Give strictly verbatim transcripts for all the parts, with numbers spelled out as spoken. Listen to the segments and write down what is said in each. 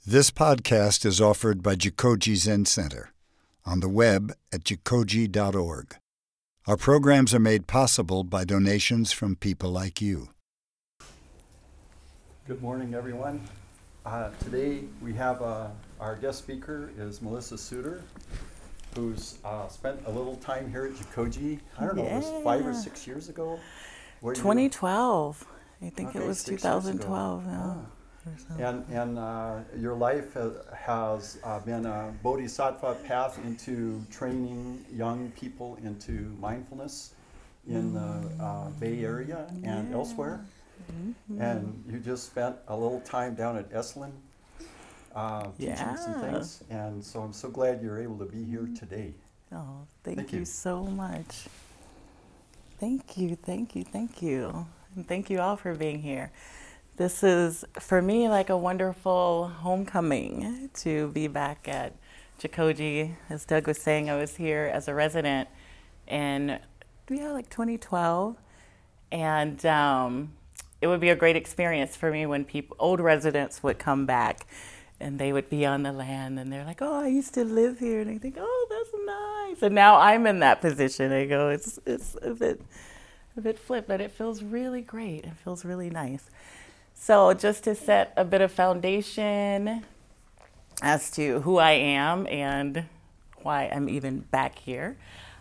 This podcast is offered by Jikoji Zen Center on the web at jikoji dot org. Our programs are made possible by donations from people like you. Good morning, everyone. Uh, today we have uh, our guest speaker is Melissa Suter, who's uh, spent a little time here at Jikoji. I don't know, yeah. it was five or six years ago? Were twenty twelve. You? I think okay, it was two thousand twelve. Yeah. Ah. And, and uh, your life has, has uh, been a bodhisattva path into training young people into mindfulness in the uh, Bay Area and yeah. elsewhere. Mm-hmm. And you just spent a little time down at Esalen uh, teaching yeah. some things. And so I'm so glad you're able to be here today. Oh, thank, thank you. you so much. Thank you, thank you, thank you. And thank you all for being here. This is, for me, like a wonderful homecoming to be back at Jikoji. As Doug was saying, I was here as a resident in, yeah, like twenty twelve. And um, it would be a great experience for me when people, old residents would come back and they would be on the land and they're like, oh, I used to live here. And I think, oh, that's nice. And now I'm in that position. I go, it's it's a bit, a bit flipped, but it feels really great. It feels really nice. So just to set a bit of foundation as to who I am and why I'm even back here.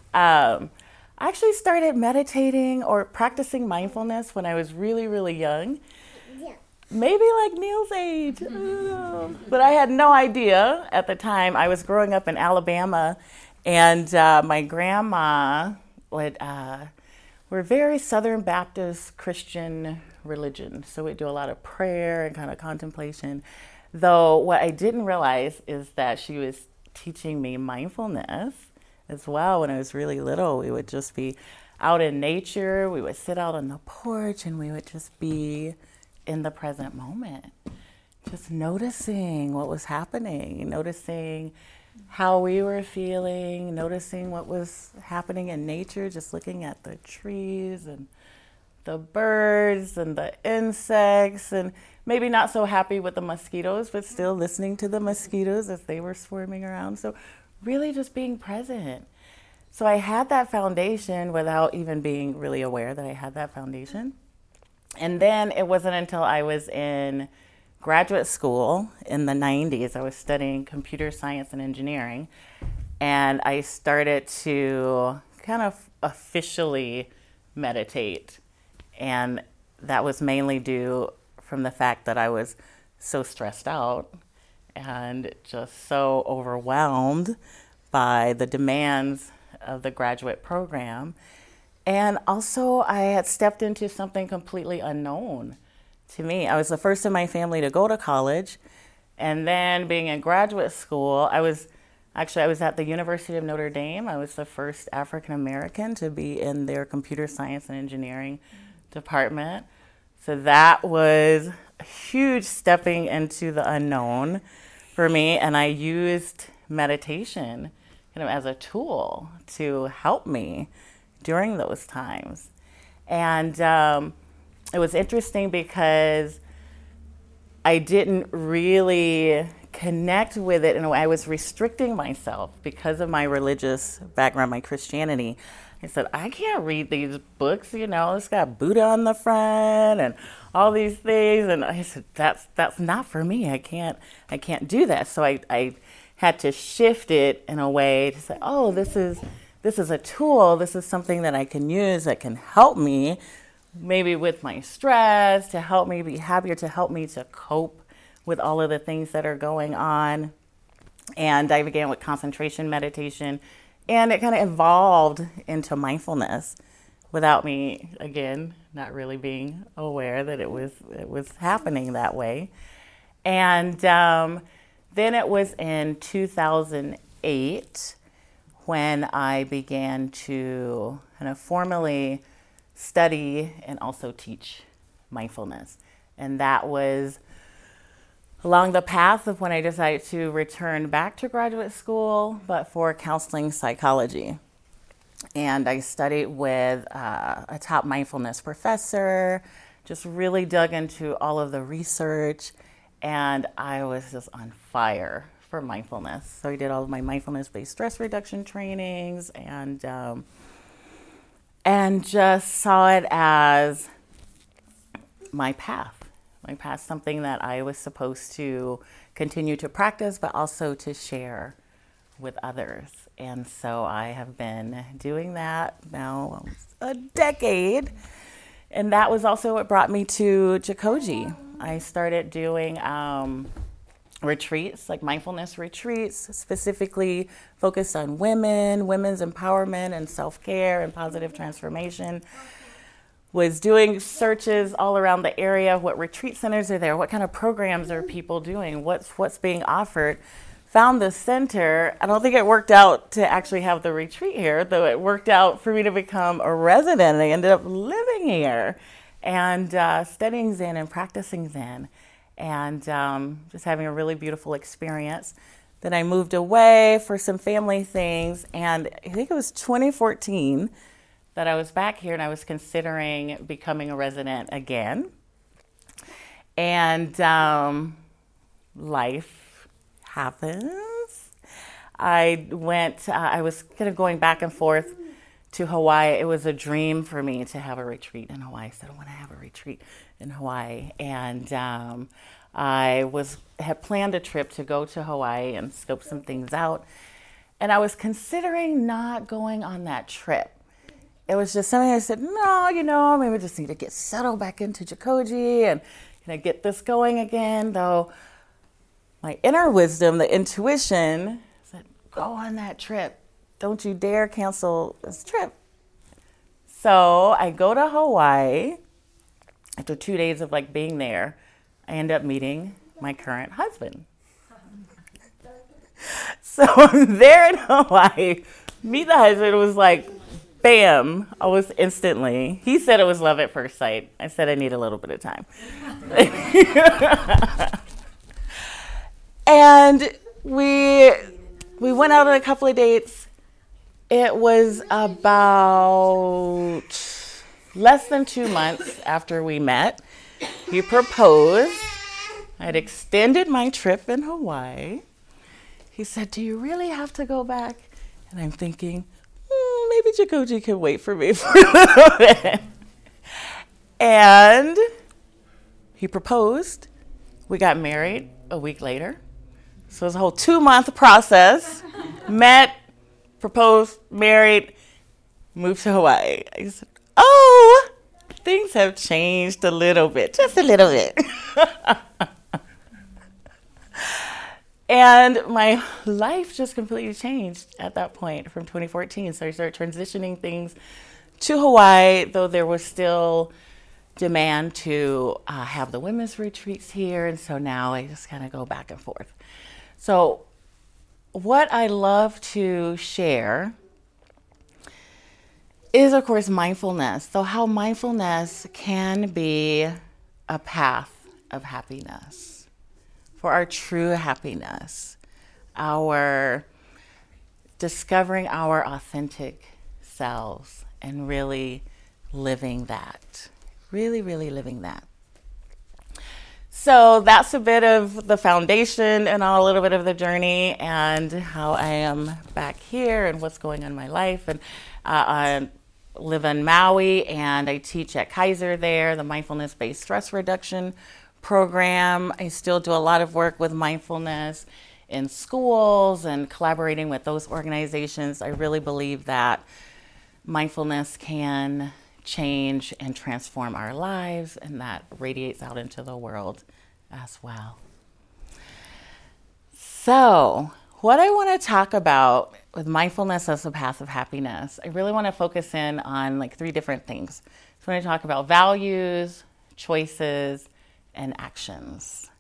Um, I actually started meditating or practicing mindfulness when I was really, really young. Yeah. Maybe like Neil's age. Uh, but I had no idea at the time. I was growing up in Alabama, and uh, my grandma would, uh, we're very Southern Baptist Christian religion. So we do a lot of prayer and kind of contemplation. Though what I didn't realize is that she was teaching me mindfulness as well. When I was really little, we would just be out in nature. We would sit out on the porch and we would just be in the present moment, just noticing what was happening, noticing how we were feeling, noticing what was happening in nature, just looking at the trees and the birds and the insects, and maybe not so happy with the mosquitoes, but still listening to the mosquitoes as they were swarming around. So really just being present. So I had that foundation without even being really aware that I had that foundation. And then it wasn't until I was in graduate school in the nineties, I was studying computer science and engineering, and I started to kind of officially meditate. And that was mainly due from the fact that I was so stressed out and just so overwhelmed by the demands of the graduate program. And also I had stepped into something completely unknown to me. I was the first in my family to go to college. And then being in graduate school, I was actually, I was at the University of Notre Dame. I was the first African American to be in their computer science and engineering department. So that was a huge stepping into the unknown for me. And I used meditation kind of as a tool to help me during those times. And um, it was interesting because I didn't really connect with it in a way. I was restricting myself because of my religious background, my Christianity. I said, I can't read these books, you know, it's got Buddha on the front and all these things. And I said, that's that's not for me. I can't I can't do that. So I, I had to shift it in a way to say, oh, this is this is a tool. This is something that I can use that can help me maybe with my stress, to help me be happier, to help me to cope with all of the things that are going on. And I began with concentration meditation. And it kind of evolved into mindfulness without me, again, not really being aware that it was it was happening that way. And um, then it was in two thousand eight when I began to kind of formally study and also teach mindfulness. And that was along the path of when I decided to return back to graduate school, but for counseling psychology. And I studied with uh, a top mindfulness professor, just really dug into all of the research and I was just on fire for mindfulness. So I did all of my mindfulness-based stress reduction trainings, and um, and just saw it as my path, my path, something that I was supposed to continue to practice, but also to share with others. And so I have been doing that now almost a decade. And that was also what brought me to Jikoji. I started doing um, retreats, like mindfulness retreats, specifically focused on women, women's empowerment and self-care and positive transformation. Was doing searches all around the area. What retreat centers are there? What kind of programs are people doing? What's what's being offered? Found the center. I don't think it worked out to actually have the retreat here, though it worked out for me to become a resident. I ended up living here and uh, studying Zen and practicing Zen, and um, just having a really beautiful experience. Then I moved away for some family things, and I think it was twenty fourteen that I was back here and I was considering becoming a resident again. And um, life happens. I went, uh, I was kind of going back and forth to Hawaii. It was a dream for me to have a retreat in Hawaii. I said, I want to have a retreat in Hawaii. And um, I was had planned a trip to go to Hawaii and scope some things out. And I was considering not going on that trip. It was just something I said, no, you know, maybe we just need to get settled back into Jikoji and you know, get this going again. Though my inner wisdom, the intuition, said, go on that trip. Don't you dare cancel this trip. So I go to Hawaii. After two days of like being there, I end up meeting my current husband. So I'm there in Hawaii, meet the husband. It was like, bam, I was instantly. He said it was love at first sight. I said I need a little bit of time. And we we went out on a couple of dates. It was about less than two months after we met. He proposed. I'd extended my trip in Hawaii. He said, do you really have to go back? And I'm thinking, mm, maybe Jikoji can wait for me for a little bit. And he proposed. We got married a week later. So it was a whole two-month process. Met, proposed, married, moved to Hawaii. I said, oh, things have changed a little bit, just a little bit. And my life just completely changed at that point from twenty fourteen. So I started transitioning things to Hawaii, though there was still demand to uh, have the women's retreats here. And so now I just kind of go back and forth. So what I love to share is, of course, mindfulness. So how mindfulness can be a path of happiness. For our true happiness, our discovering our authentic selves and really living that, really, really living that. So that's a bit of the foundation and a little bit of the journey and how I am back here and what's going on in my life. And uh, I live in Maui and I teach at Kaiser there, the mindfulness-based stress reduction program. I still do a lot of work with mindfulness in schools and collaborating with those organizations. I really believe that mindfulness can change and transform our lives, and that radiates out into the world as well. So, what I want to talk about with mindfulness as a path of happiness, I really want to focus in on like three different things. So I want to talk about values, choices, and actions.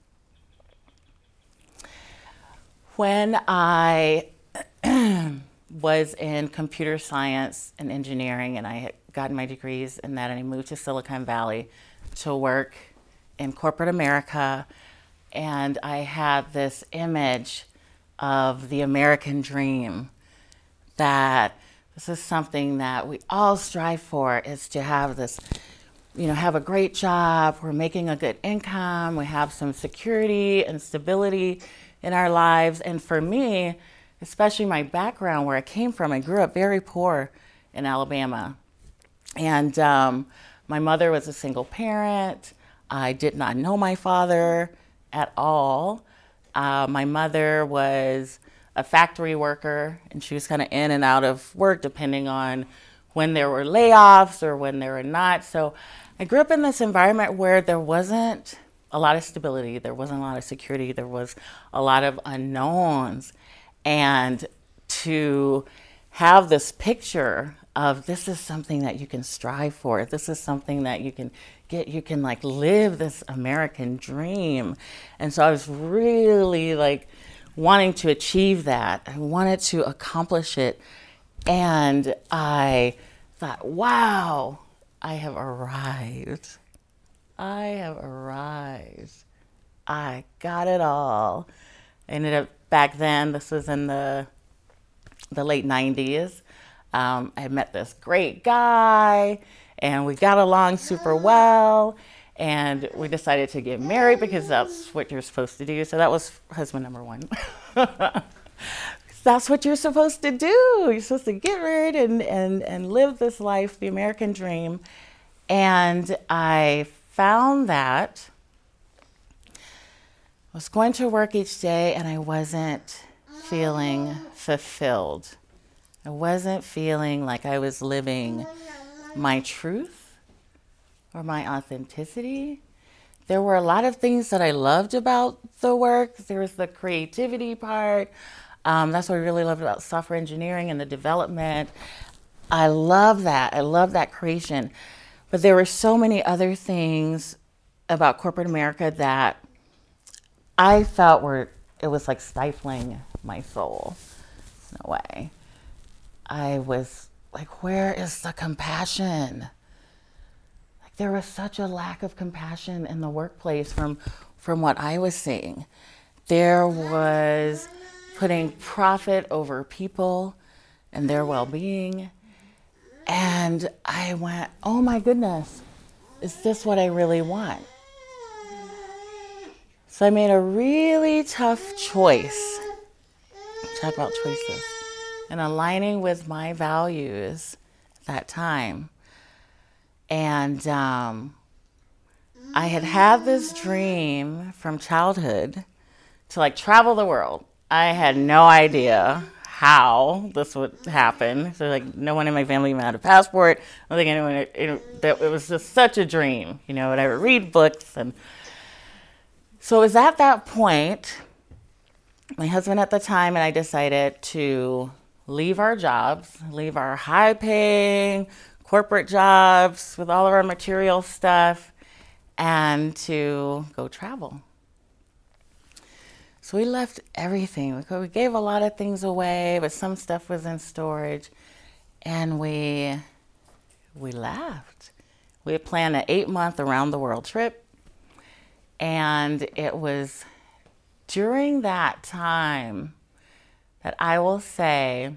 When I was in computer science and engineering, and I had gotten my degrees in that, and I moved to Silicon Valley to work in corporate America, and I had this image of the American dream, that this is something that we all strive for, is to have this you know, have a great job, we're making a good income, we have some security and stability in our lives. And for me, especially my background, where I came from, I grew up very poor in Alabama. And um, my mother was a single parent. I did not know my father at all. Uh, my mother was a factory worker, and she was kind of in and out of work depending on when there were layoffs or when there were not. So I grew up in this environment where there wasn't a lot of stability, there wasn't a lot of security, there was a lot of unknowns. And to have this picture of this is something that you can strive for, this is something that you can get, you can like live this American dream. And so I was really like wanting to achieve that. I wanted to accomplish it. And I thought, wow, I have arrived. I have arrived. I got it all. I ended up back then, this was in the the late nineties. Um, I met this great guy, and we got along super well, and we decided to get married because that's what you're supposed to do. So that was husband number one. That's what you're supposed to do. You're supposed to get married and, and, and live this life, the American dream. And I found that I was going to work each day and I wasn't feeling fulfilled. I wasn't feeling like I was living my truth or my authenticity. There were a lot of things that I loved about the work. There was the creativity part. Um, that's what I really loved about software engineering and the development. I love that. I love that creation. But there were so many other things about corporate America that I felt were, it was like stifling my soul in a way. I was like, where is the compassion? Like there was such a lack of compassion in the workplace from, from what I was seeing. There was putting profit over people and their well-being. And I went, oh my goodness, is this what I really want? So I made a really tough choice. Talk about choices. And aligning with my values at that time. And um, I had had this dream from childhood to like travel the world. I had no idea how this would happen. So like no one in my family even had a passport. I don't think anyone, it, that it was just such a dream, you know, and I would read books. And so it was at that point, my husband at the time and I decided to leave our jobs, leave our high paying corporate jobs with all of our material stuff and to go travel. So we left everything. We gave a lot of things away, but some stuff was in storage, and we we left. We had planned an eight-month around-the-world trip, and it was during that time that I will say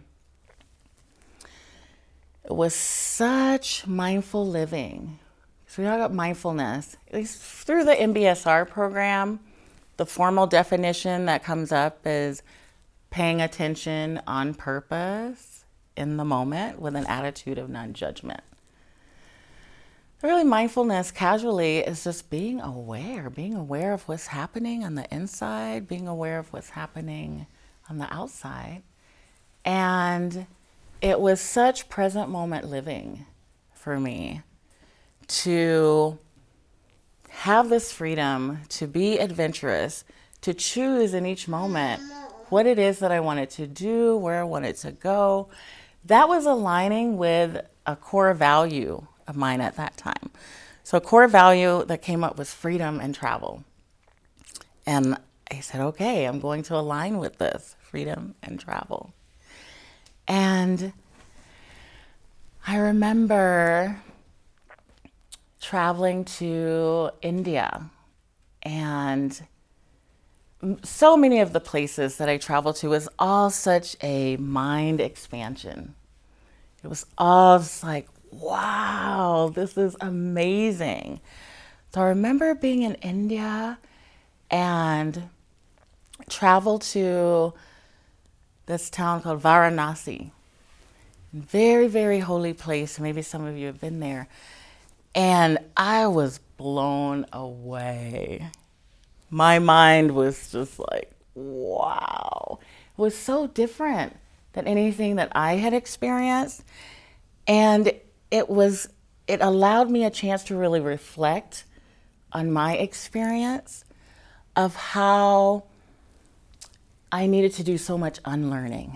it was such mindful living. So we talk about mindfulness, at least through the M B S R program. The formal definition that comes up is paying attention on purpose in the moment with an attitude of non-judgment. Really, mindfulness casually is just being aware, being aware of what's happening on the inside, being aware of what's happening on the outside. And it was such present moment living for me to have this freedom to be adventurous, to choose in each moment what it is that I wanted to do, where I wanted to go. That was aligning with a core value of mine at that time. So a core value that came up was freedom and travel. And I said, okay, I'm going to align with this, freedom and travel. And I remember traveling to India, and so many of the places that I traveled to was all such a mind expansion. It was all just like, wow, this is amazing. So I remember being in India and traveled to this town called Varanasi. Very, very holy place. Maybe some of you have been there. And I was blown away. My mind was just like, wow. It was so different than anything that I had experienced. And it was, it allowed me a chance to really reflect on my experience of how I needed to do so much unlearning.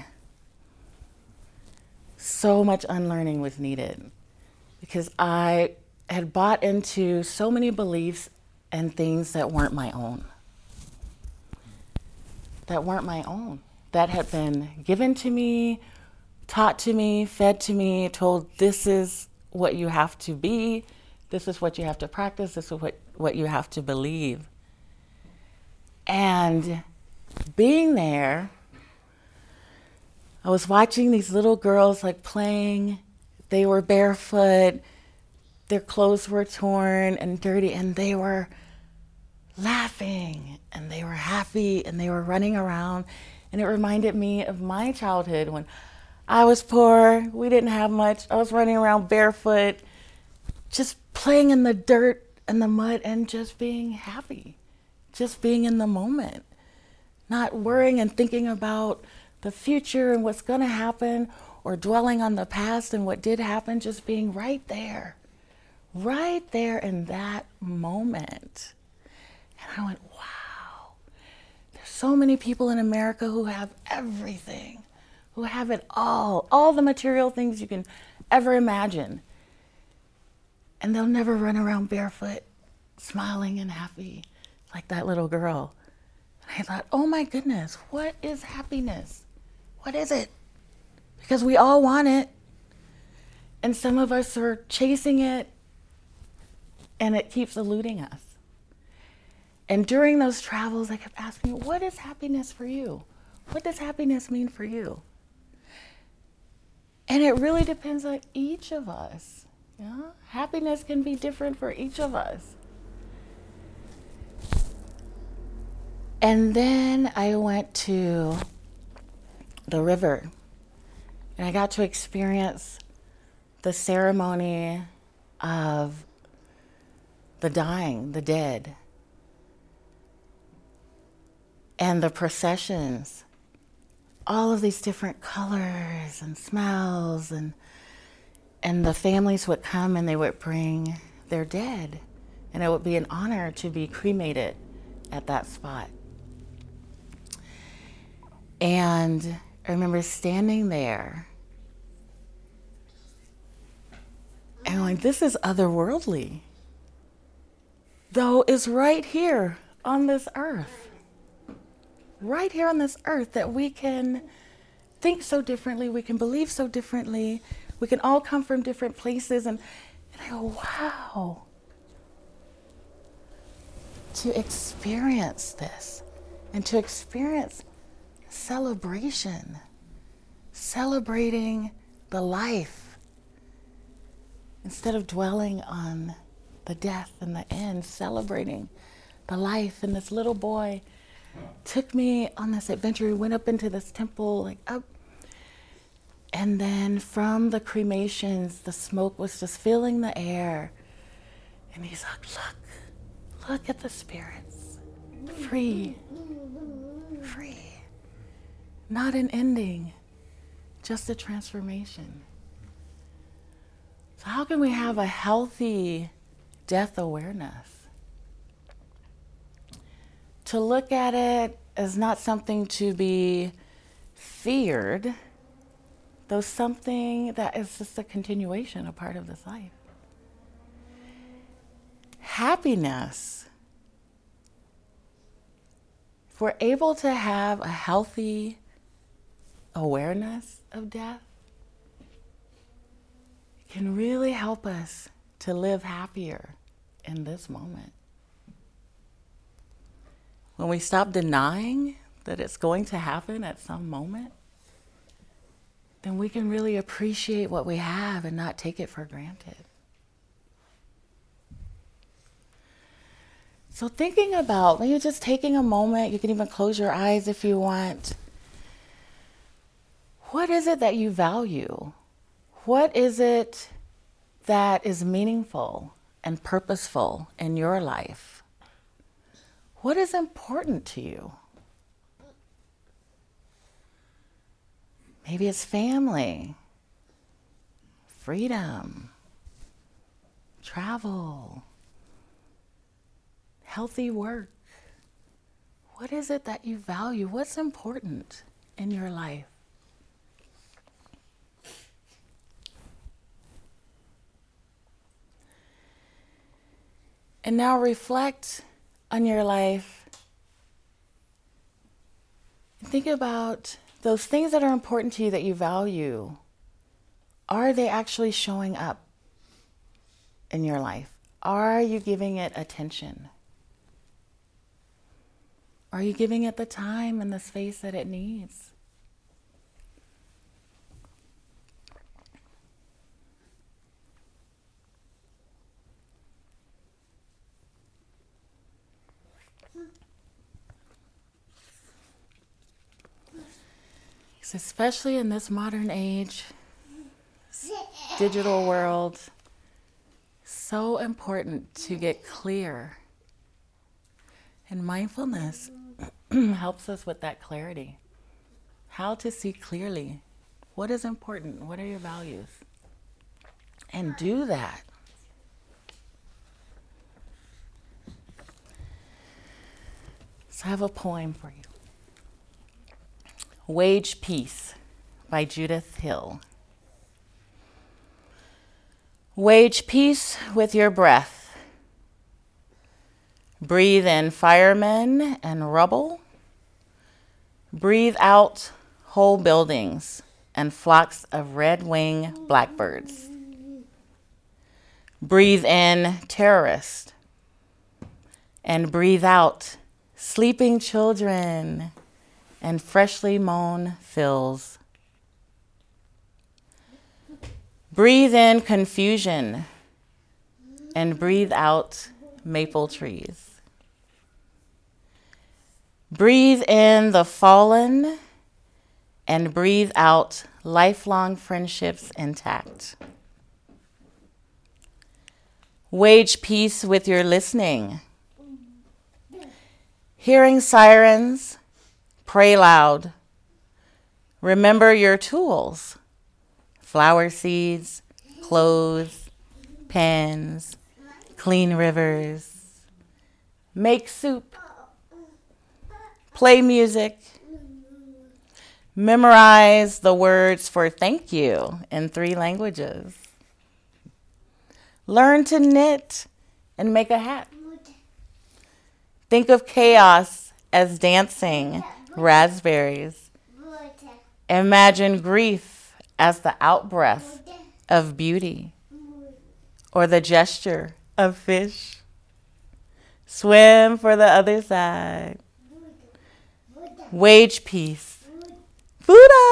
So much unlearning was needed because I had bought into so many beliefs and things that weren't my own. That weren't my own. That had been given to me, taught to me, fed to me, told this is what you have to be, this is what you have to practice, this is what, what you have to believe. And being there, I was watching these little girls like playing. They were barefoot, their clothes were torn and dirty, and they were laughing and they were happy and they were running around. And it reminded me of my childhood when I was poor, we didn't have much. I was running around barefoot, just playing in the dirt and the mud and just being happy, just being in the moment, not worrying and thinking about the future and what's going to happen or dwelling on the past and what did happen, just being right there, right there in that moment. And I went, wow, there's so many people in America who have everything, who have it all, all the material things you can ever imagine. And they'll never run around barefoot, smiling and happy like that little girl. And I thought, oh my goodness, what is happiness? What is it? Because we all want it. And some of us are chasing it, and it keeps eluding us. And during those travels, I kept asking, what is happiness for you? What does happiness mean for you? And it really depends on each of us. Yeah? Happiness can be different for each of us. And then I went to the river, and I got to experience the ceremony of the dying, the dead, and the processions, all of these different colors and smells, and and the families would come and they would bring their dead, and it would be an honor to be cremated at that spot. And I remember standing there and going, this is otherworldly, though it's right here on this earth, right here on this earth, that we can think so differently, we can believe so differently, we can all come from different places. And, and I go, wow, to experience this and to experience celebration, celebrating the life instead of dwelling on the death and the end, celebrating the life. And this little boy took me on this adventure. We went up into this temple, like up, and then from the cremations, the smoke was just filling the air. And he's like, look, look at the spirits, free, free. Not an ending, just a transformation. So how can we have a healthy death awareness? To look at it as not something to be feared, though something that is just a continuation, a part of this life. Happiness. If we're able to have a healthy awareness of death, it can really help us to live happier in this moment. When we stop denying that it's going to happen at some moment, then we can really appreciate what we have and not take it for granted. So thinking about, maybe just taking a moment, you can even close your eyes if you want. What is it that you value? What is it that is meaningful and purposeful in your life? What is important to you? Maybe it's family, freedom, travel, healthy work. What is it that you value? What's important in your life? And now reflect on your life. Think about those things that are important to you that you value. Are they actually showing up in your life? Are you giving it attention? Are you giving it the time and the space that it needs? Especially in this modern age, digital world, so important to get clear. And mindfulness helps us with that clarity. How to see clearly what is important, what are your values, and do that. So I have a poem for you. Wage Peace by Judith Hill. Wage peace with your breath. Breathe in firemen and rubble. Breathe out whole buildings and flocks of red-winged blackbirds. Breathe in terrorists and breathe out sleeping children and freshly mown fields. Breathe in confusion and breathe out maple trees. Breathe in the fallen and breathe out lifelong friendships intact. Wage peace with your listening. Hearing sirens, pray loud. Remember your tools. Flower seeds, clothes, pens, clean rivers. Make soup. Play music. Memorize the words for thank you in three languages. Learn to knit and make a hat. Think of chaos as dancing raspberries. Imagine grief as the outbreath of beauty or the gesture of fish. Swim for the other side. Wage peace. Buddha!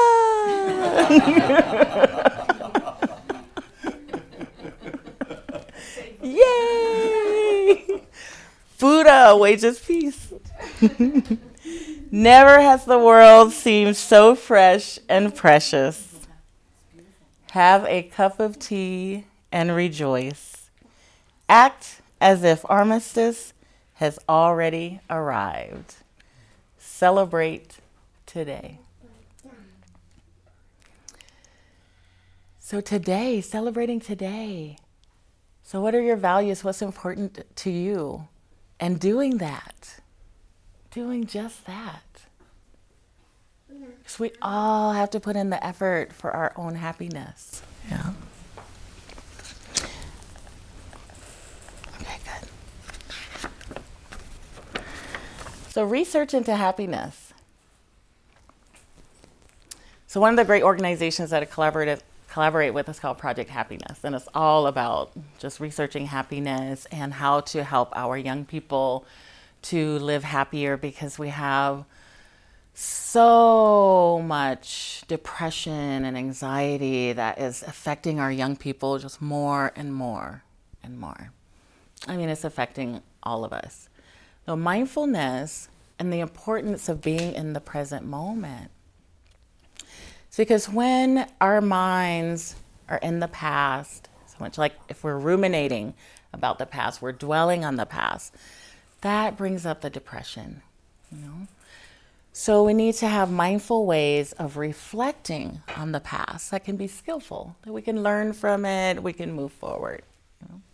Yay! Buddha wages peace. Never has the world seemed so fresh and precious. Have a cup of tea and rejoice. Act as if armistice has already arrived. Celebrate today. So today, celebrating today. So what are your values? What's important to you? And doing that. Doing just that. Because we all have to put in the effort for our own happiness. Yeah. Okay, good. So research into happiness. So one of the great organizations that I collaborate, collaborate with is called Project Happiness. And it's all about just researching happiness and how to help our young people to live happier, because we have so much depression and anxiety that is affecting our young people just more and more and more. I mean, it's affecting all of us. So mindfulness and the importance of being in the present moment. It's because when our minds are in the past, so much like if we're ruminating about the past, we're dwelling on the past, that brings up the depression, you know? So we need to have mindful ways of reflecting on the past that can be skillful, that we can learn from it, we can move forward. You know?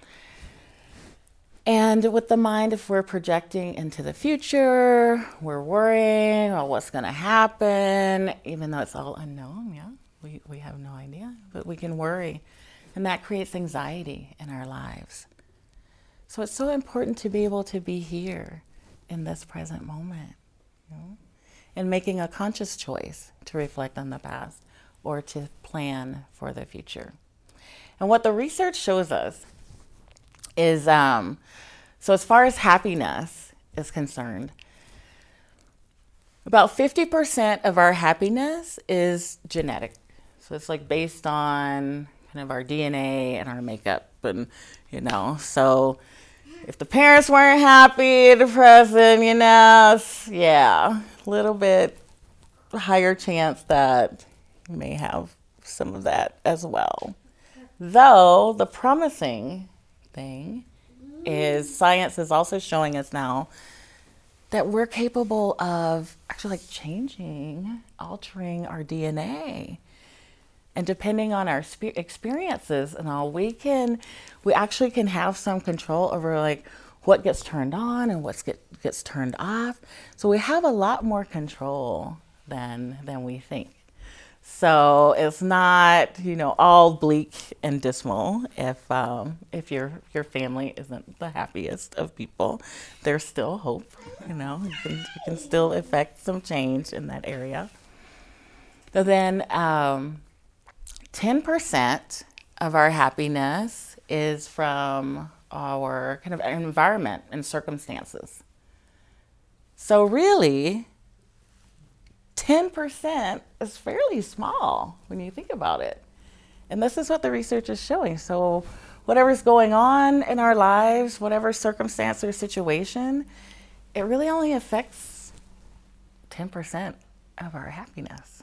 And with the mind, if we're projecting into the future, we're worrying about what's going to happen, even though it's all unknown, yeah, we, we have no idea, but we can worry. And that creates anxiety in our lives. So it's so important to be able to be here in this present moment. And making a conscious choice to reflect on the past or to plan for the future. And what the research shows us is, um, so as far as happiness is concerned, about fifty percent of our happiness is genetic. So it's like based on kind of our D N A and our makeup, and, you know, so if the parents weren't happy, depressed, you know, yeah, a little bit higher chance that you may have some of that as well. Though the promising thing is science is also showing us now that we're capable of actually like changing, altering our D N A. And depending on our spe- experiences and all, we can, we actually can have some control over like what gets turned on and what get, gets turned off. So we have a lot more control than than we think. So it's not, you know, all bleak and dismal if um, if your your family isn't the happiest of people. There's still hope, you know. You can, you can still affect some change in that area. So then. Um, ten percent of our happiness is from our kind of environment and circumstances. So really, ten percent is fairly small when you think about it. And this is what the research is showing. So whatever's going on in our lives, whatever circumstance or situation, it really only affects ten percent of our happiness.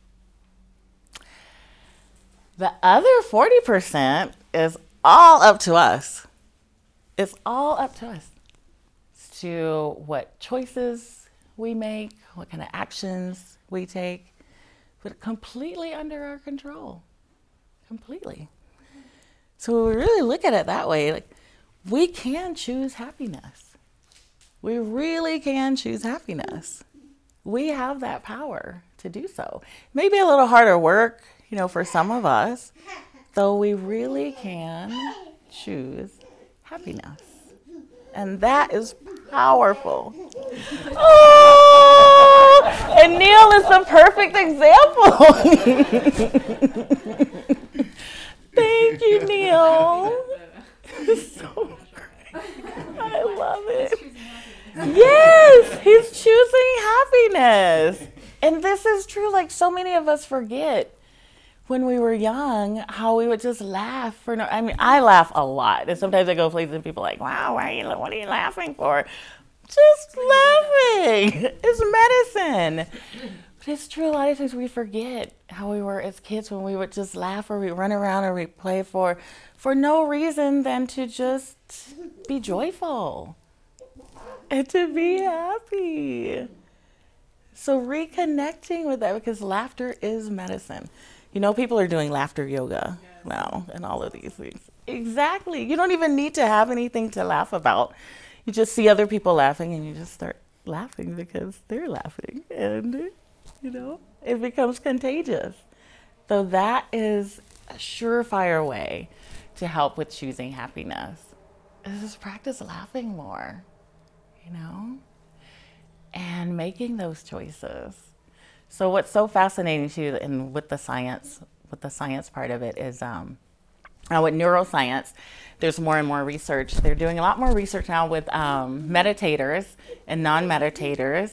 The other forty percent is all up to us. It's all up to us. It's to what choices we make, what kind of actions we take, but completely under our control. Completely. So we really look at it that way, like we can choose happiness. We really can choose happiness. We have that power to do so. Maybe a little harder work, you know, for some of us, though we really can choose happiness. And that is powerful. Oh, and Neil is the perfect example. Thank you, Neil. It's so great. I love it. Yes, he's choosing happiness. And this is true, like so many of us forget when we were young, how we would just laugh for no, I mean, I laugh a lot. And sometimes I go places and people are like, wow, why are you, what are you laughing for? Just laughing. It's medicine. But it's true, a lot of times we forget how we were as kids when we would just laugh or we run around or we play for, for no reason than to just be joyful and to be happy. So reconnecting with that, because laughter is medicine. You know, people are doing laughter yoga now and all of these things. Exactly. You don't even need to have anything to laugh about. You just see other people laughing and you just start laughing because they're laughing. And, you know, it becomes contagious. So that is a surefire way to help with choosing happiness. Is just practice laughing more, you know, and making those choices. So what's so fascinating too, and with the science, with the science part of it is, um, now with neuroscience, there's more and more research. They're doing a lot more research now with um, meditators and non-meditators,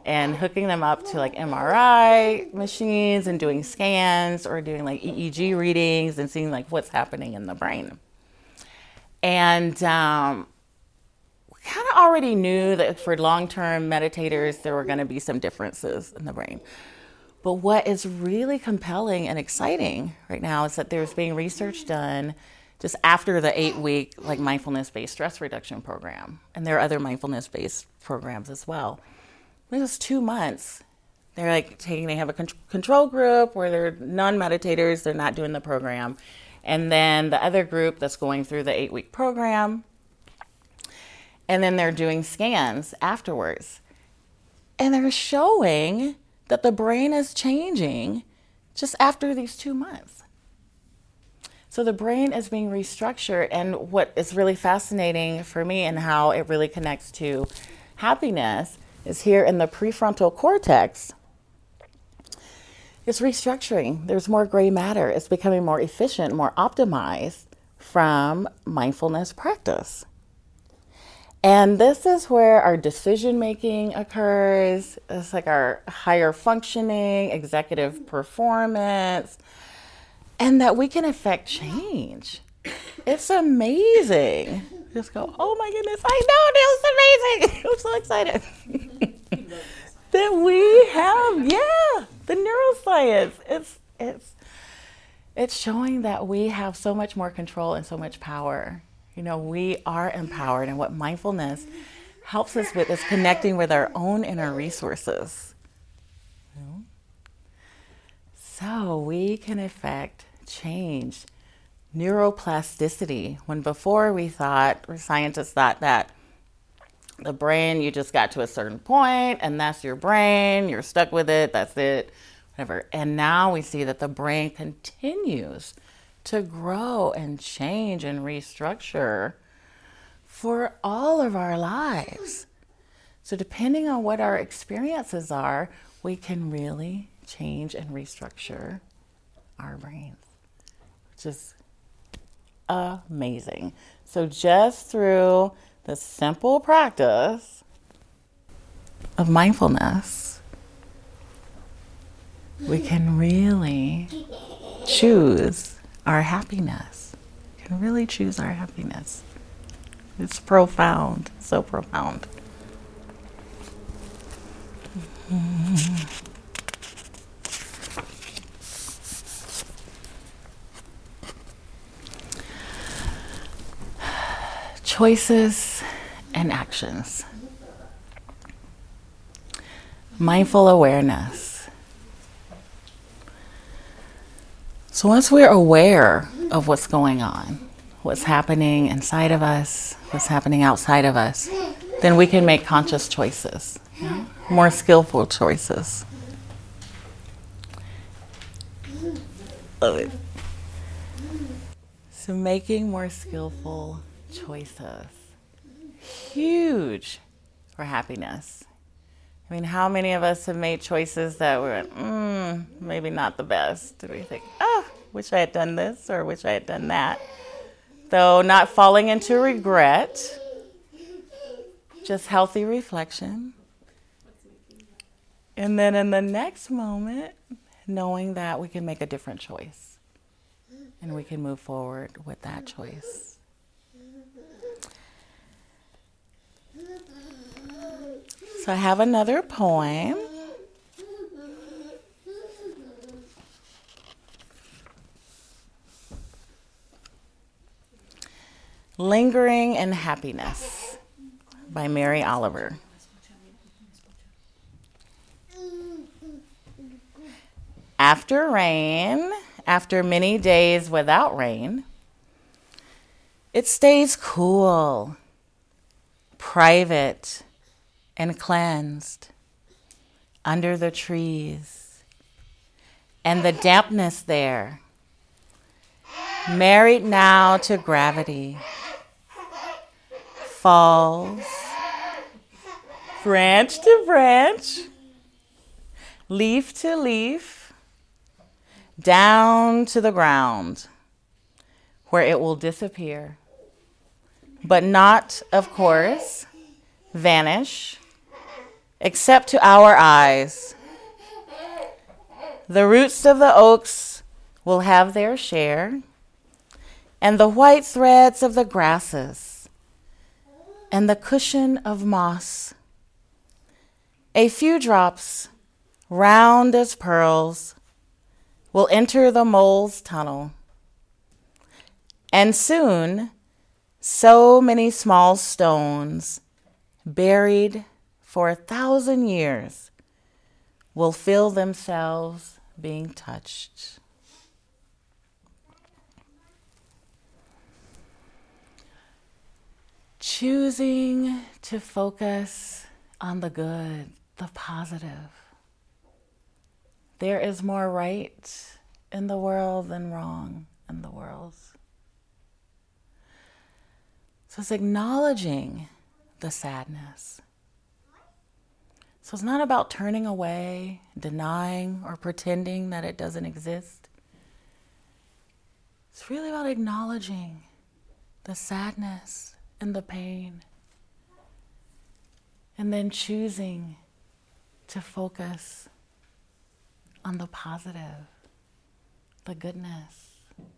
and hooking them up to like M R I machines and doing scans or doing like E E G readings and seeing like what's happening in the brain. And um, we kind of already knew that for long-term meditators, there were going to be some differences in the brain. But what is really compelling and exciting right now is that there's being research done just after the eight-week like mindfulness-based stress reduction program. And there are other mindfulness-based programs as well. It was two months. They're like taking, they have a con- control group where they're non-meditators, they're not doing the program. And then the other group that's going through the eight-week program. And then they're doing scans afterwards. And they're showing that the brain is changing just after these two months. So the brain is being restructured. And what is really fascinating for me and how it really connects to happiness is here in the prefrontal cortex. It's restructuring. There's more gray matter. It's becoming more efficient, more optimized from mindfulness practice. And this is where our decision making occurs. It's like our higher functioning, executive performance, and that we can affect change. It's amazing. Just go, oh my goodness, I know, that was amazing. I'm so excited. That we have, yeah, the neuroscience. It's it's it's showing that we have so much more control and so much power. You know, we are empowered, and what mindfulness helps us with is connecting with our own inner resources. You know? So we can affect change, neuroplasticity. When before we thought, or scientists thought that the brain, you just got to a certain point and that's your brain, you're stuck with it, that's it, whatever. And now we see that the brain continues to grow and change and restructure for all of our lives. So depending on what our experiences are, we can really change and restructure our brains, which is amazing. So just through the simple practice of mindfulness, we can really choose our happiness. We can really choose our happiness. It's profound, so profound. Mm-hmm. Choices and actions. Mindful awareness. So once we're aware of what's going on, what's happening inside of us, what's happening outside of us, then we can make conscious choices, you know? More skillful choices. Love it. So making more skillful choices, huge for happiness. I mean, how many of us have made choices that were, mm, maybe not the best? Do we think, oh, wish I had done this or wish I had done that? Though not falling into regret, just healthy reflection. And then in the next moment, knowing that we can make a different choice and we can move forward with that choice. So I have another poem. Lingering in Happiness by Mary Oliver. After rain, after many days without rain, it stays cool, private, and cleansed under the trees. And the dampness there, married now to gravity, falls branch to branch, leaf to leaf, down to the ground, where it will disappear, but not, of course, vanish, except to our eyes. The roots of the oaks will have their share, and the white threads of the grasses, and the cushion of moss. A few drops, round as pearls, will enter the mole's tunnel. And soon, so many small stones, buried for a thousand years, will feel themselves being touched. Choosing to focus on the good, the positive. There is more right in the world than wrong in the world. So it's acknowledging the sadness. So it's not about turning away, denying, or pretending that it doesn't exist. It's really about acknowledging the sadness and the pain, and then choosing to focus on the positive, the goodness.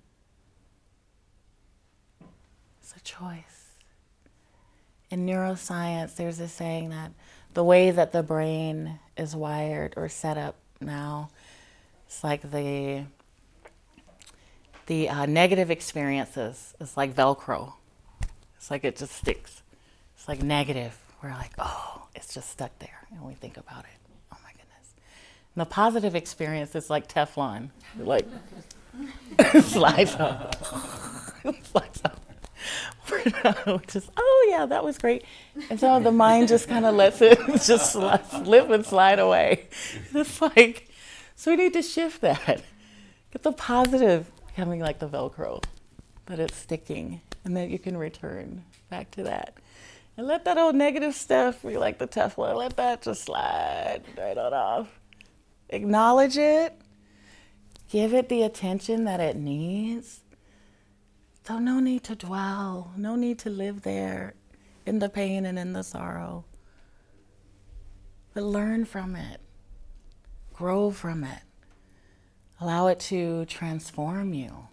It's a choice. In neuroscience, there's a saying that the way that the brain is wired or set up now, it's like the the uh, negative experiences is like Velcro. It's like it just sticks. It's like negative. We're like, oh, it's just stuck there, and we think about it. Oh my goodness. And the positive experience is like Teflon. It like slides up. Slides up. Just, oh yeah, that was great. And so the mind just kind of lets it just slip and slide away. It's like, so we need to shift that. Get the positive becoming like the Velcro, that it's sticking, and then you can return back to that. And let that old negative stuff be like the Teflon. Let that just slide right on off. Acknowledge it. Give it the attention that it needs. So no need to dwell, no need to live there in the pain and in the sorrow. But learn from it, grow from it, allow it to transform you.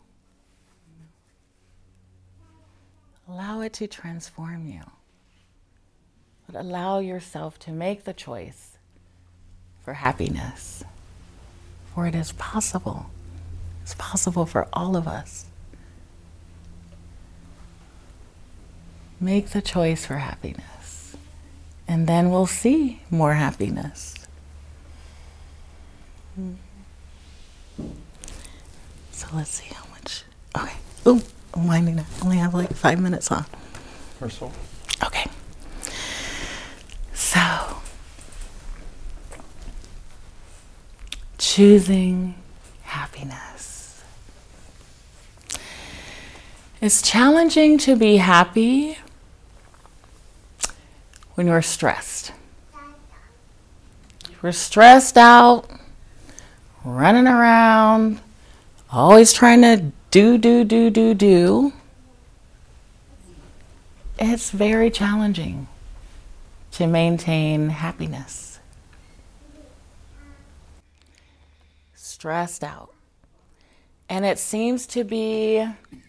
Allow it to transform you. But allow yourself to make the choice for happiness. For it is possible. It's possible for all of us. Make the choice for happiness, and then we'll see more happiness. So let's see how much. Okay. Ooh, I'm winding up. Only have like five minutes on. Or so. Okay. So, choosing happiness. It's challenging to be happy when you're stressed. We're stressed out, running around, always trying to do, do, do, do, do. It's very challenging to maintain happiness. Stressed out. And it seems to be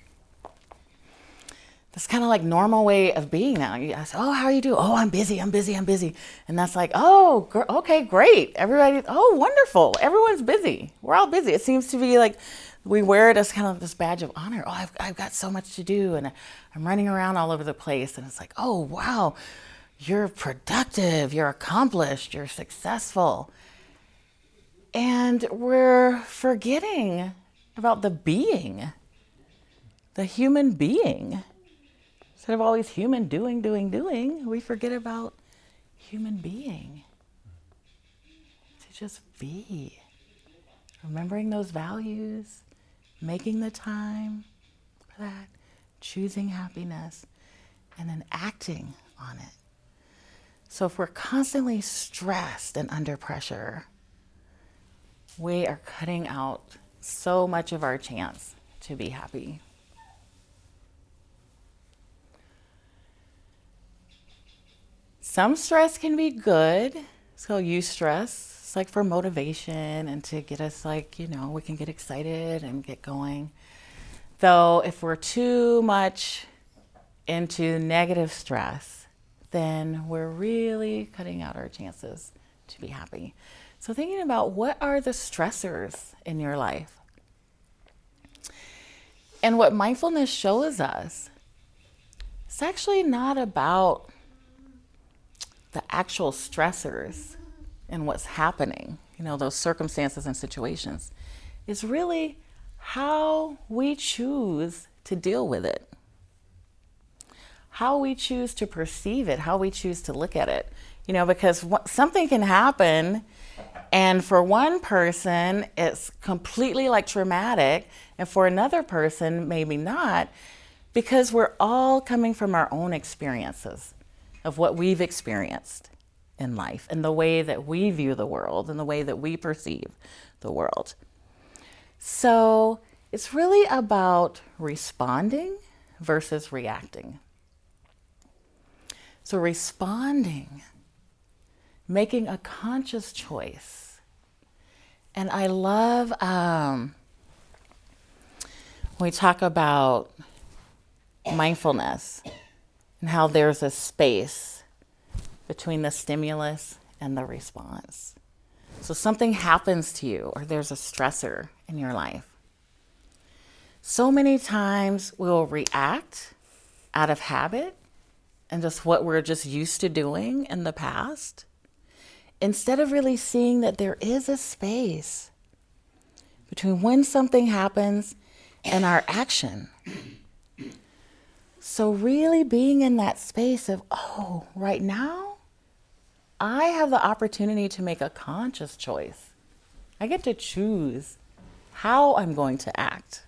this kind of like normal way of being now. You ask, oh, how are you doing? Oh, I'm busy, I'm busy, I'm busy. And that's like, oh, gr- okay, great. Everybody, oh, wonderful. Everyone's busy. We're all busy. It seems to be like we wear it as kind of this badge of honor. Oh, I've, I've got so much to do, and I'm running around all over the place. And it's like, oh, wow, you're productive, you're accomplished, you're successful. And we're forgetting about the being, the human being. Instead of always human doing, doing, doing, we forget about human being. To just be. Remembering those values, making the time for that, choosing happiness, and then acting on it. So if we're constantly stressed and under pressure, we are cutting out so much of our chance to be happy. Some stress can be good. So eustress, it's like for motivation and to get us like, you know, we can get excited and get going. Though if we're too much into negative stress, then we're really cutting out our chances to be happy. So thinking about what are the stressors in your life? And what mindfulness shows us, it's actually not about the actual stressors and what's happening, you know, those circumstances and situations. It's really how we choose to deal with it, how we choose to perceive it, how we choose to look at it. You know, because something can happen, and for one person, it's completely like traumatic, and for another person, maybe not, because we're all coming from our own experiences of what we've experienced in life and the way that we view the world and the way that we perceive the world. So it's really about responding versus reacting. So responding, making a conscious choice. And I love um, when we talk about mindfulness and how there's a space between the stimulus and the response. So something happens to you or there's a stressor in your life. So many times we'll react out of habit and just what we're just used to doing in the past, instead of really seeing that there is a space between when something happens and our action. So really being in that space of, oh, right now, I have the opportunity to make a conscious choice. I get to choose how I'm going to act.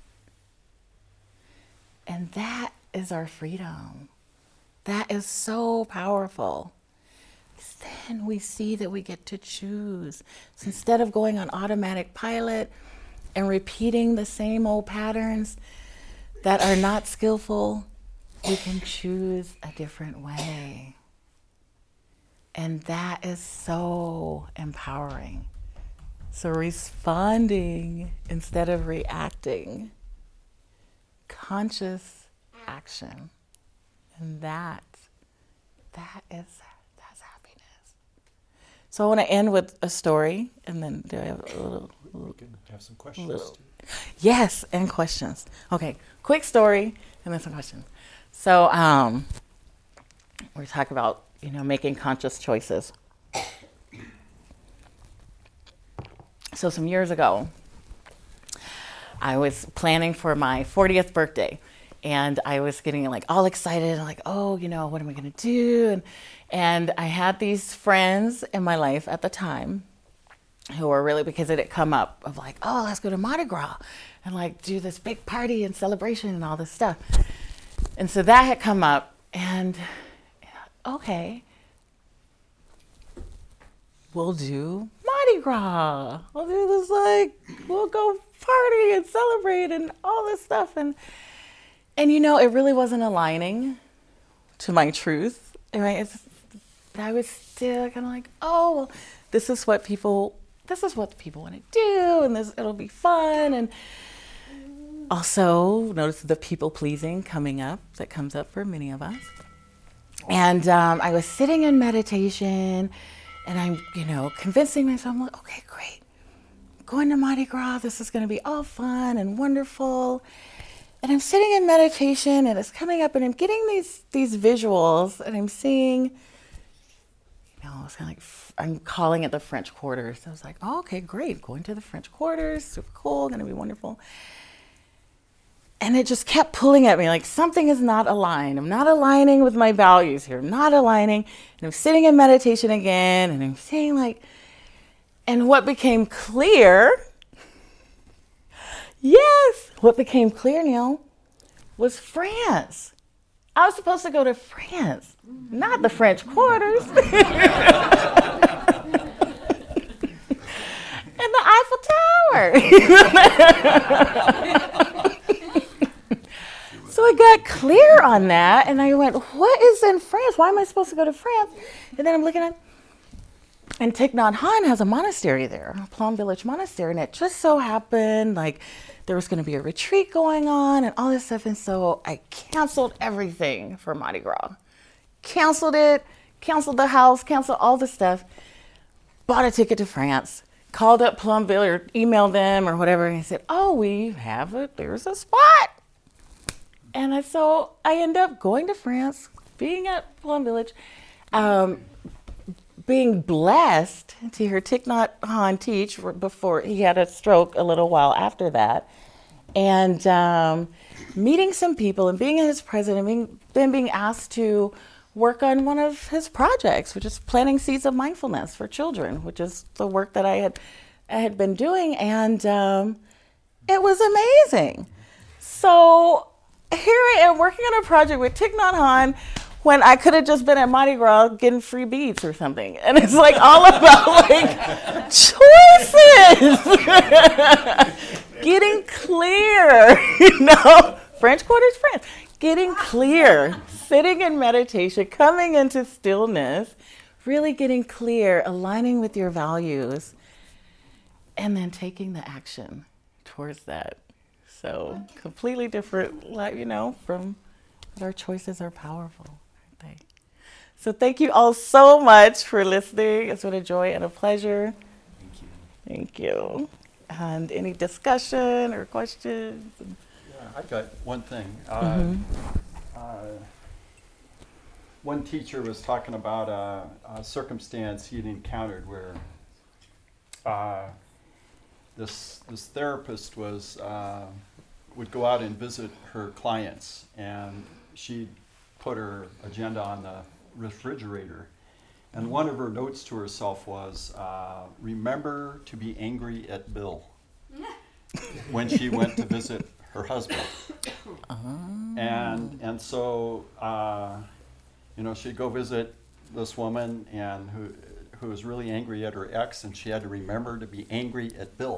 And that is our freedom. That is so powerful. Then we see that we get to choose. So instead of going on automatic pilot and repeating the same old patterns that are not skillful, we can choose a different way. And that is so empowering. So responding instead of reacting. Conscious action. And that, that is, that's happiness. So I want to end with a story, and then do I have a little, little We can have some questions. little, yes, and questions. Okay, quick story, and then some questions. So um, we're talking about, you know, making conscious choices. So some years ago, I was planning for my fortieth birthday, and I was getting like all excited and like, oh, you know, what am I going to do? And and I had these friends in my life at the time who were really, because it had come up of like, oh, let's go to Mardi Gras and like do this big party and celebration and all this stuff. And so that had come up, and okay, we'll do Mardi Gras. We'll do this, like, we'll go party and celebrate and all this stuff. And, and you know, it really wasn't aligning to my truth. Right? It's, I was still kind of like, oh, well, this is what people, this is what people want to do, and this, it'll be fun. And also notice the people pleasing coming up, that comes up for many of us. And um, I was sitting in meditation, and I'm, you know, convincing myself, I'm like, okay, great. Going to Mardi Gras, this is going to be all fun and wonderful. And I'm sitting in meditation, and it's coming up, and I'm getting these these visuals, and I'm seeing, you know, it's kind of like, I'm calling it the French Quarter. So I was like, oh, okay, great. Going to the French Quarters, super cool, going to be wonderful. And it just kept pulling at me, like something is not aligned. I'm not aligning with my values here. I'm not aligning. And I'm sitting in meditation again, and I'm saying like, and what became clear, yes, what became clear, Neil, was France. I was supposed to go to France, not the French Quarters. And the Eiffel Tower. So I got clear on that, and I went, what is in France? Why am I supposed to go to France? And then I'm looking at, And Thich Nhat Hanh has a monastery there, Plum Village Monastery, and it just so happened like there was going to be a retreat going on and all this stuff. And so I canceled everything for Mardi Gras. Canceled it, canceled the house, canceled all the stuff, bought a ticket to France, called up Plumville or emailed them or whatever, and said, oh, we have it, there's a spot. And I, so I end up going to France, being at Plum Village, um, being blessed to hear Thich Nhat Hanh teach before he had a stroke a little while after that, and um, meeting some people and being his president, being, then being asked to work on one of his projects, which is planting seeds of mindfulness for children, which is the work that I had I had been doing, and um, it was amazing. So here I am working on a project with Thich Nhat Hanh when I could have just been at Mardi Gras getting free beads or something. And it's like all about like choices, getting clear, you know, French Quarter's France, getting clear, sitting in meditation, coming into stillness, really getting clear, aligning with your values, and then taking the action towards that. So completely different, like, you know, from our choices are powerful, aren't they? So thank you all so much for listening. It's been a joy and a pleasure. Thank you. Thank you. And any discussion or questions? Yeah, I've got one thing. Uh, Mm-hmm. uh, one teacher was talking about a, a circumstance he had encountered where uh, this this therapist was uh, would go out and visit her clients, and she'd put her agenda on the refrigerator. And one of her notes to herself was, uh, remember to be angry at Bill, when she went to visit her husband. Uh-huh. And and so, uh, you know, she'd go visit this woman and who who was really angry at her ex, and she had to remember to be angry at Bill.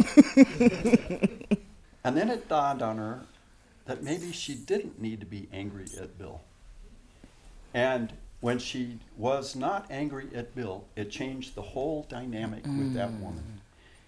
And then it dawned on her that maybe she didn't need to be angry at Bill. And when she was not angry at Bill, it changed the whole dynamic mm. with that woman.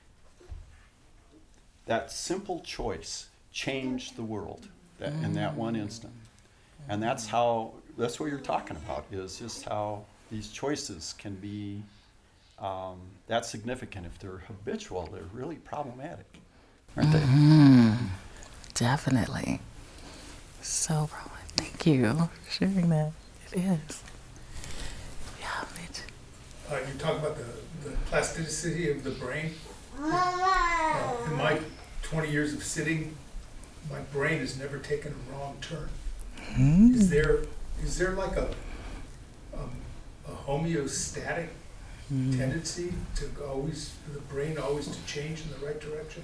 That simple choice changed the world that, mm. in that one instant. And that's how, that's what you're talking about, is just how these choices can be um, that significant. If they're habitual, they're really problematic, aren't they? Mm-hmm. Definitely. So, thank you for sharing that. It is. Yeah, Mitch. Uh, you talk about the, the plasticity of the brain. Uh, in my twenty years of sitting, my brain has never taken a wrong turn. Mm. Is there is there like a um, a homeostatic mm. tendency to always, for the brain always to change in the right direction?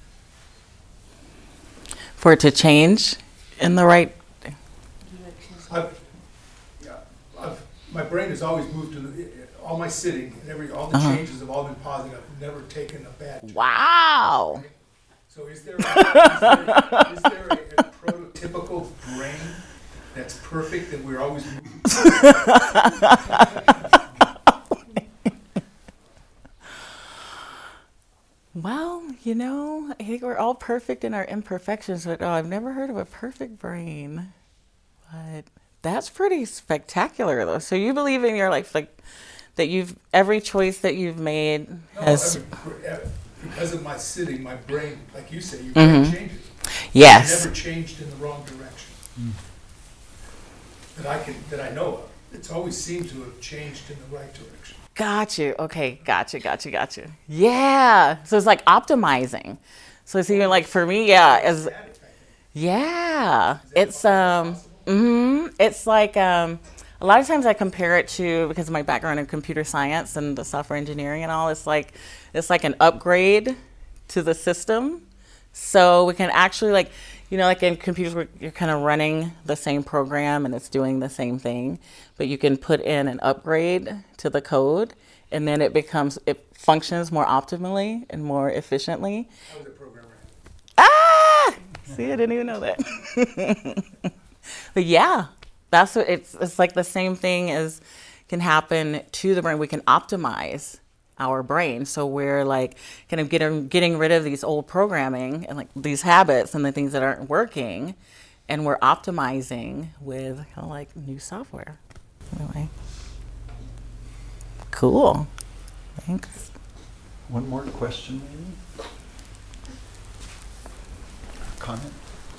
For it to change in the right I've, yeah, I've, my brain has always moved to the, all my sitting and every all the uh-huh. changes have all been positive. I've never taken a bad change. Wow. Right? So is there, a, is there, is there a, a prototypical brain that's perfect that we're always moving Well, you know, I think we're all perfect in our imperfections, but oh, I've never heard of a perfect brain. But that's pretty spectacular, though. So you believe in your life, like that you've every choice that you've made no, has every, because of my sitting, my brain, like you say, your mm-hmm. brain changes. Yes. It's never changed in the wrong direction mm. that I can that I know of. It's always seemed to have changed in the right direction. Got you. Okay. Gotcha. Gotcha. Gotcha. Yeah. So it's like optimizing. So it's even like for me, yeah, as yeah, it's um, mm-hmm. It's like um, a lot of times I compare it to, because of my background in computer science and the software engineering and all. It's like it's like an upgrade to the system, so we can actually like. You know, like in computers, you're kind of running the same program and it's doing the same thing, but you can put in an upgrade to the code, and then it becomes, it functions more optimally and more efficiently. How was the program ran? Ah! See, I didn't even know that. But yeah, that's what it's, it's like the same thing as can happen to the brain. We can optimize our brain. So we're like kind of getting getting rid of these old programming and like these habits and the things that aren't working, and we're optimizing with kind of like new software. Anyway, cool. Thanks. One more question, maybe? Comment?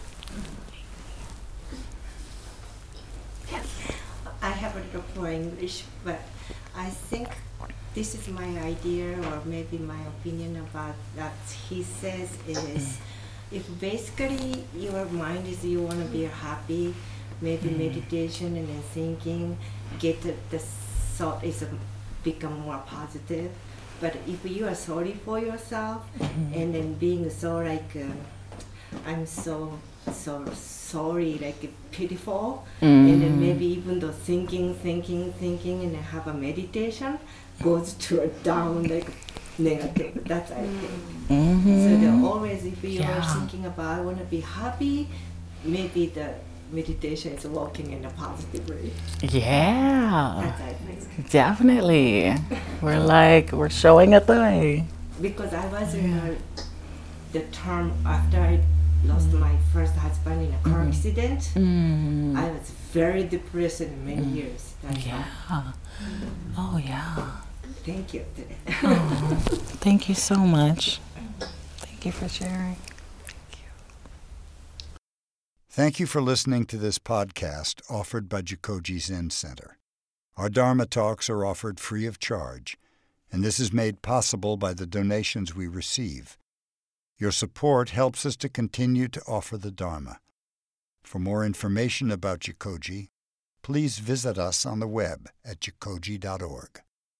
I have a little for English, but I think this is my idea or maybe my opinion about that he says is if basically your mind is you want to be happy, maybe mm. meditation and then thinking, get the, the thought is um, become more positive. But if you are sorry for yourself mm-hmm. and then being so like, uh, I'm so, so sorry, like pitiful, mm. and then maybe even though thinking, thinking, thinking, and then have a meditation goes to a down like negative. That's I think. Mm-hmm. So they're always, if you yeah. are thinking about I want to be happy, maybe the meditation is working in a positive way. Yeah. That's I think. Definitely. We're like we're showing it the way. Because I was in a, the term after I lost mm. my first husband in a car mm. accident. Mm. I was very depressed in many mm. years. That's yeah. Why. Oh yeah. Thank you. Oh, thank you so much. Thank you for sharing. Thank you. Thank you for listening to this podcast offered by Jikoji Zen Center. Our Dharma talks are offered free of charge, and this is made possible by the donations we receive. Your support helps us to continue to offer the Dharma. For more information about Jikoji, please visit us on the web at jikoji dot org.